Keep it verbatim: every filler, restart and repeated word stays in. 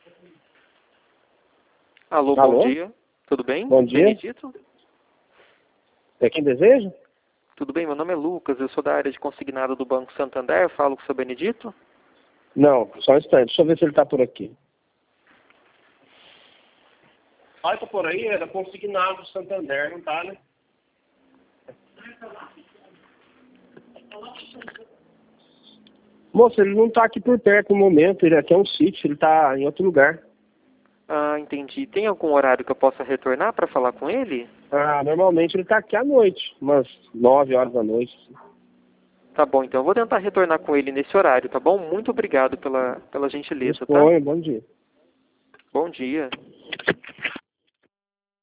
Alô, Alô? bom dia. Tudo bem? Bom dia. Benedito? É quem deseja? Tudo bem, meu nome é Lucas, eu sou da área de consignado do Banco Santander, falo com o seu Benedito. Não, só um instante, deixa eu ver se ele está por aqui. Ah, tá por aí, era consignado do Santander, não tá, né? Moço, ele não tá aqui por perto no momento, ele aqui é um sítio, ele tá em outro lugar. Ah, entendi. Tem algum horário que eu possa retornar para falar com ele? Ah, normalmente ele tá aqui à noite, umas nove horas da noite. Tá bom, então eu vou tentar retornar com ele nesse horário, tá bom? Muito obrigado pela, pela gentileza, tá? Disponha, bom dia. Bom dia.